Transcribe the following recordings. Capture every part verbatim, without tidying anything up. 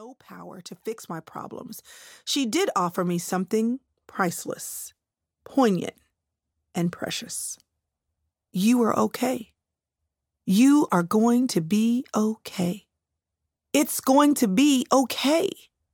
no power to fix my problems, she did offer me something priceless, poignant, and precious. You are okay. You are going to be okay. It's going to be okay.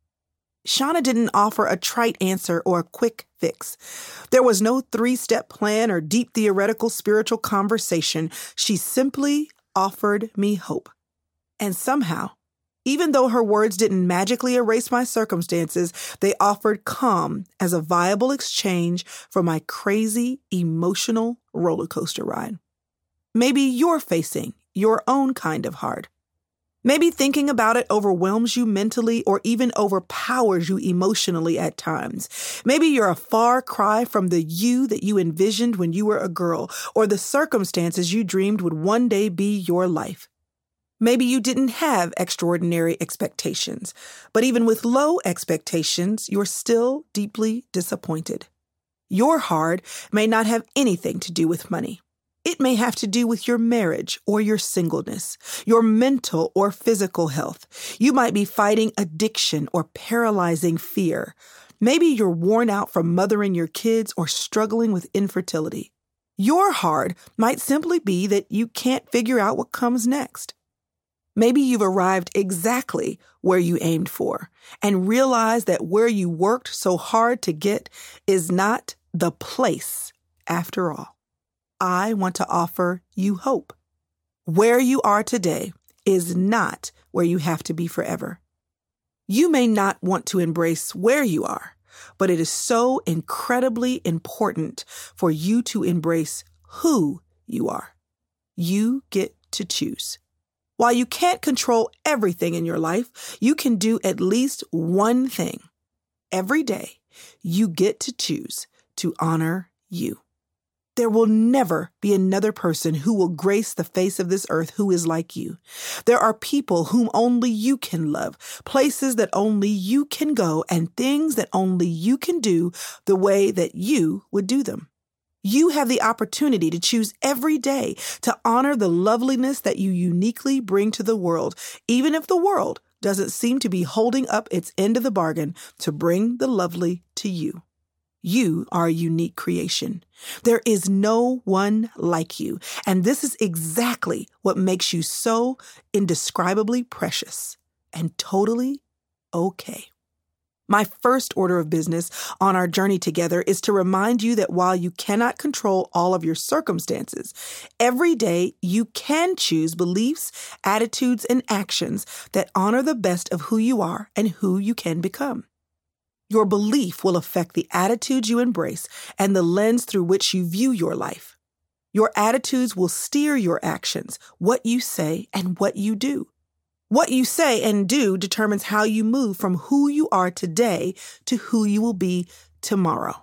Shauna didn't offer a trite answer or a quick fix. There was no three-step plan or deep theoretical spiritual conversation. She simply offered me hope. And somehow, even though her words didn't magically erase my circumstances, they offered calm as a viable exchange for my crazy, emotional roller coaster ride. Maybe you're facing your own kind of hard. Maybe thinking about it overwhelms you mentally or even overpowers you emotionally at times. Maybe you're a far cry from the you that you envisioned when you were a girl, or the circumstances you dreamed would one day be your life. Maybe you didn't have extraordinary expectations, but even with low expectations, you're still deeply disappointed. Your hard may not have anything to do with money. It may have to do with your marriage or your singleness, your mental or physical health. You might be fighting addiction or paralyzing fear. Maybe you're worn out from mothering your kids or struggling with infertility. Your hard might simply be that you can't figure out what comes next. Maybe you've arrived exactly where you aimed for and realized that where you worked so hard to get is not the place after all. I want to offer you hope. Where you are today is not where you have to be forever. You may not want to embrace where you are, but it is so incredibly important for you to embrace who you are. You get to choose. While you can't control everything in your life, you can do at least one thing. Every day, you get to choose to honor you. There will never be another person who will grace the face of this earth who is like you. There are people whom only you can love, places that only you can go, and things that only you can do the way that you would do them. You have the opportunity to choose every day to honor the loveliness that you uniquely bring to the world, even if the world doesn't seem to be holding up its end of the bargain to bring the lovely to you. You are a unique creation. There is no one like you, and this is exactly what makes you so indescribably precious and totally okay. My first order of business on our journey together is to remind you that while you cannot control all of your circumstances, every day you can choose beliefs, attitudes, and actions that honor the best of who you are and who you can become. Your belief will affect the attitudes you embrace and the lens through which you view your life. Your attitudes will steer your actions, what you say, and what you do. What you say and do determines how you move from who you are today to who you will be tomorrow.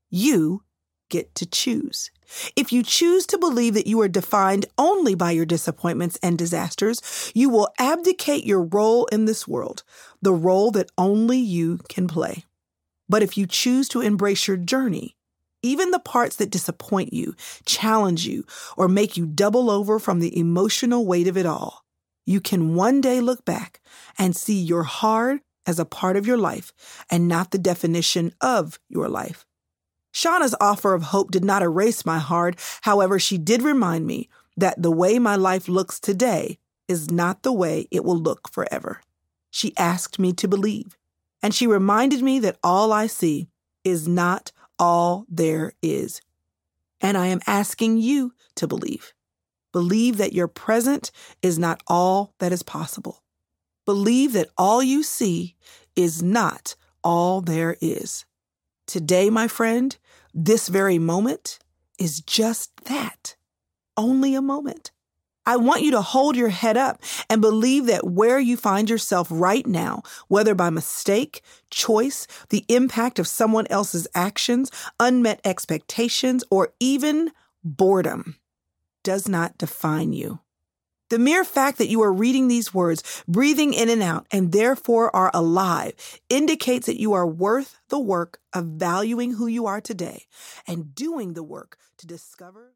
You get to choose. If you choose to believe that you are defined only by your disappointments and disasters, you will abdicate your role in this world, the role that only you can play. But if you choose to embrace your journey, even the parts that disappoint you, challenge you, or make you double over from the emotional weight of it all, you can one day look back and see your hard as a part of your life and not the definition of your life. Shauna's offer of hope did not erase my hard. However, she did remind me that the way my life looks today is not the way it will look forever. She asked me to believe, and she reminded me that all I see is not all there is. And I am asking you to believe. Believe that your present is not all that is possible. Believe that all you see is not all there is. Today, my friend, this very moment is just that, only a moment. I want you to hold your head up and believe that where you find yourself right now, whether by mistake, choice, the impact of someone else's actions, unmet expectations, or even boredom, does not define you. The mere fact that you are reading these words, breathing in and out, and therefore are alive, indicates that you are worth the work of valuing who you are today and doing the work to discover